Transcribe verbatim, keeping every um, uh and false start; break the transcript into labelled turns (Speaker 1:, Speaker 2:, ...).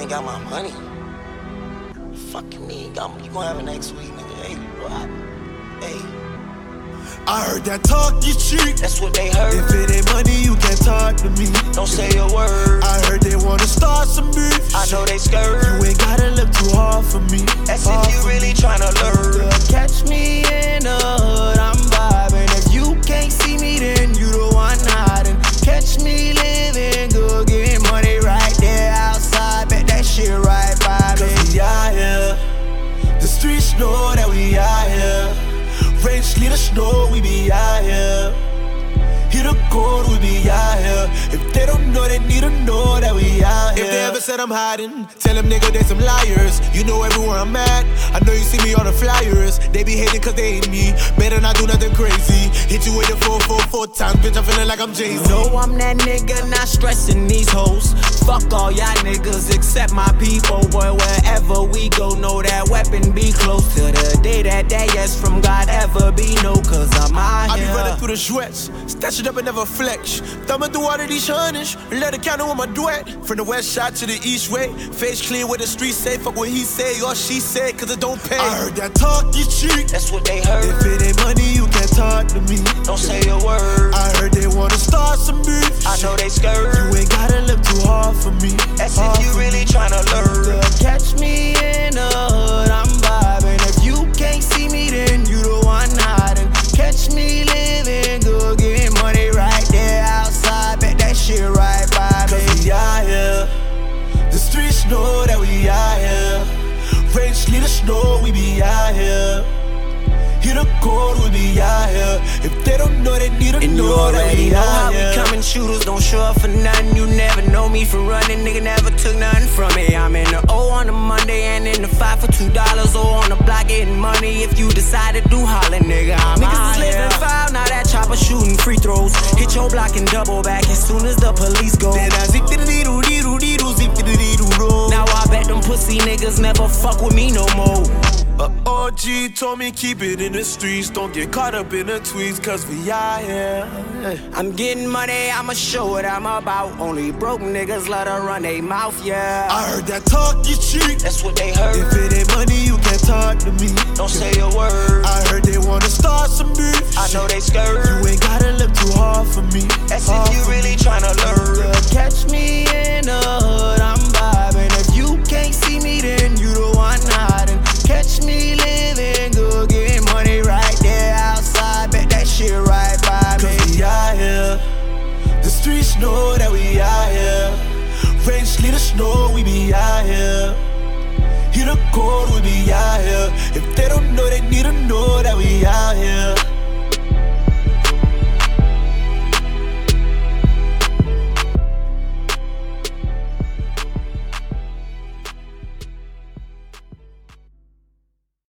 Speaker 1: ain't got my money. Fuck you mean? You gonna have it next week, nigga. Hey, what? Hey.
Speaker 2: I heard that talk is cheap.
Speaker 1: That's what they heard.
Speaker 2: If it ain't money, you can't talk to me.
Speaker 1: Don't say a word.
Speaker 2: I heard they wanna start some beef.
Speaker 1: I know they scared.
Speaker 2: You ain't gotta look too hard for me.
Speaker 1: That's
Speaker 2: hard
Speaker 1: if you really tryna learn.
Speaker 2: Catch me in the hood, I'm vibing. If you can't see me, then you the one hiding. Catch me living good, getting money right there outside. Bet that shit right by me. Cause we out here. The streets know that we out here. Rain, sleet, or snow, we be out here. Hit a cold, we be out here. If they don't know, they need to know that we out here. If they ever said I'm hiding, tell them nigga they some liars. You know everywhere I'm at, I know you see me on the flyers. They be hating cause they hate me, better not do nothing crazy. Hit you with the four four four times, bitch, I'm feeling like I'm Jay-Z.
Speaker 3: You know I'm that nigga, not stressing these hoes. Fuck all y'all niggas except my people. Boy, wherever we go, know that weapon be close to the day that that yes from God ever be no. Cause I'm out here.
Speaker 2: I be running through the sweats, stash it up and never flex. Thumbing through all of these hundreds, let it count on my duet. From the west side to the east way, face clear with the street say. Fuck what he say or she said, cause it don't pay. I heard that talk is cheap.
Speaker 1: That's what they heard.
Speaker 2: If it ain't money, you can't talk to me.
Speaker 1: Don't say a word.
Speaker 2: I heard they wanna start some beef.
Speaker 1: I know they scared.
Speaker 2: You ain't gotta look too hard for me.
Speaker 1: That's
Speaker 2: hard
Speaker 1: if you really tryna learn.
Speaker 2: Catch me in the hood, I'm vibing. If you can't see me, then you the one hiding. Catch me living good, getting money right there outside. Bet that shit right by me. Cause we out here. The streets know that we out here. Rain, sleet, or snow, we be out here. Hit a cold, we be out here. If they don't know, they need to
Speaker 3: And
Speaker 2: know
Speaker 3: you
Speaker 2: that
Speaker 3: already
Speaker 2: we
Speaker 3: know
Speaker 2: out
Speaker 3: how
Speaker 2: here.
Speaker 3: we coming, shooters don't show up for nothing. You never know me for running, nigga never took nothing from me. I'm in the O on a Monday and in the five for two dollars. O on the block getting money. If you decide to do holler, nigga, I'm Niggas out is living here. Foul, now that chopper shooting free throws. Hit your block and double back as soon as the police go.
Speaker 2: Then I zip dee dee doo dee doo dee doo zip dee dee doo doo.
Speaker 3: Now I bet them pussy niggas never fuck with me no more.
Speaker 2: A O G told me keep it in the streets, don't get caught up in the tweets, cause we out here.
Speaker 3: I'm getting money, I'ma show what I'm about. Only broke niggas let her run they mouth, yeah.
Speaker 2: I heard that talk is cheap.
Speaker 1: That's what they heard.
Speaker 2: If it ain't money, you can't talk to me.
Speaker 1: Don't say a word.
Speaker 2: I heard they wanna start some beef.
Speaker 1: I know they scared.
Speaker 2: You ain't gotta look too hard for me.
Speaker 1: That's
Speaker 2: hard
Speaker 1: if you
Speaker 2: for
Speaker 1: really
Speaker 2: me.
Speaker 1: tryna learn.
Speaker 2: Catch me in the hood, I'm vibing. If you can't see me, then you the one hiding. Catch me living good, getting money right there outside. Bet that shit right by me. Cause we out here. The streets know that we out here. Rain, sleet, or snow, we be out here.